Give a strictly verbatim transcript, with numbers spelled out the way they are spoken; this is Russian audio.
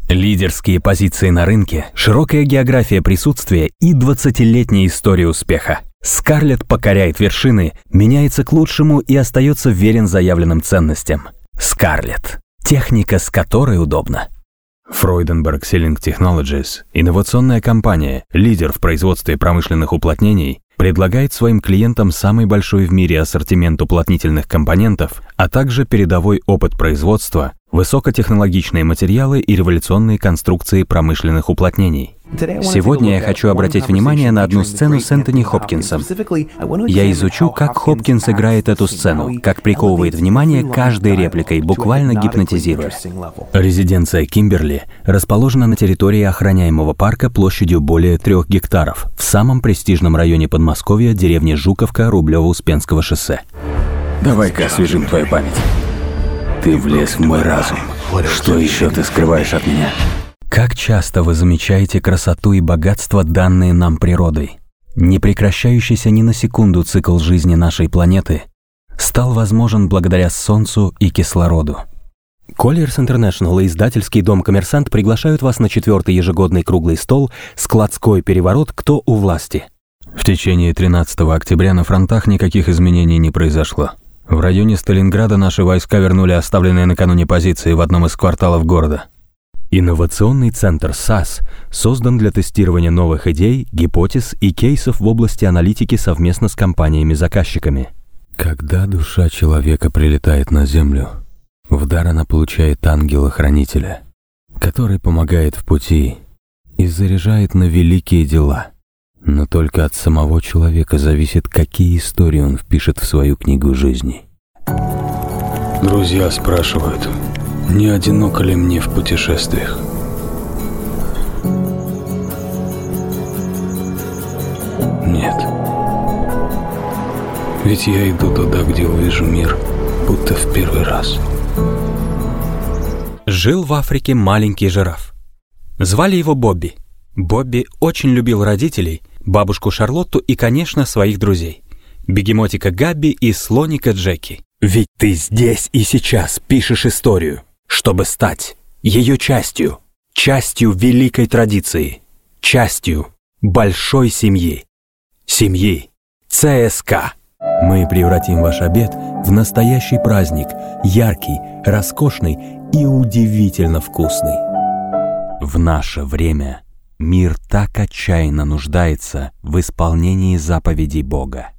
Лидерские позиции на рынке, широкая география присутствия и двадцатилетняя история успеха. Скарлетт покоряет вершины, меняется к лучшему и остается верен заявленным ценностям. Скарлетт. Техника, с которой удобно. Freudenberg Sealing Technologies, инновационная компания, лидер в производстве промышленных уплотнений, предлагает своим клиентам самый большой в мире ассортимент уплотнительных компонентов, а также передовой опыт производства, высокотехнологичные материалы и революционные конструкции промышленных уплотнений. Сегодня я хочу обратить внимание на одну сцену с Энтони Хопкинсом. Я изучу, как Хопкинс играет эту сцену, как приковывает внимание каждой репликой, буквально гипнотизируя. Резиденция Кимберли расположена на территории охраняемого парка площадью более трех гектаров в самом престижном районе Подмосковья, деревне Жуковка, Рублево-Успенского шоссе. Давай-ка освежим твою память. Ты влез в мой разум. Что еще ты скрываешь от меня? Как часто вы замечаете красоту и богатство, данные нам природой? Непрекращающийся ни на секунду цикл жизни нашей планеты стал возможен благодаря Солнцу и кислороду. Colliers International и издательский дом «Коммерсант» приглашают вас на четвертый ежегодный круглый стол «Складской переворот. Кто у власти?». В течение тринадцатого октября на фронтах никаких изменений не произошло. В районе Сталинграда наши войска вернули оставленные накануне позиции в одном из кварталов города. Инновационный центр САС создан для тестирования новых идей, гипотез и кейсов в области аналитики совместно с компаниями-заказчиками. Когда душа человека прилетает на Землю, в дар она получает ангела-хранителя, который помогает в пути и заряжает на великие дела. Но только от самого человека зависит, какие истории он впишет в свою книгу жизни. Друзья спрашивают, не одиноко ли мне в путешествиях? Нет. Ведь я иду туда, где увижу мир, будто в первый раз. Жил в Африке маленький жираф. Звали его Бобби. Бобби очень любил родителей, бабушку Шарлотту и, конечно, своих друзей. Бегемотика Габби и слоника Джеки. Ведь ты здесь и сейчас пишешь историю, чтобы стать ее частью, частью великой традиции, частью большой семьи, семьи ЦСКА. Мы превратим ваш обед в настоящий праздник, яркий, роскошный и удивительно вкусный. В наше время мир так отчаянно нуждается в исполнении заповедей Бога.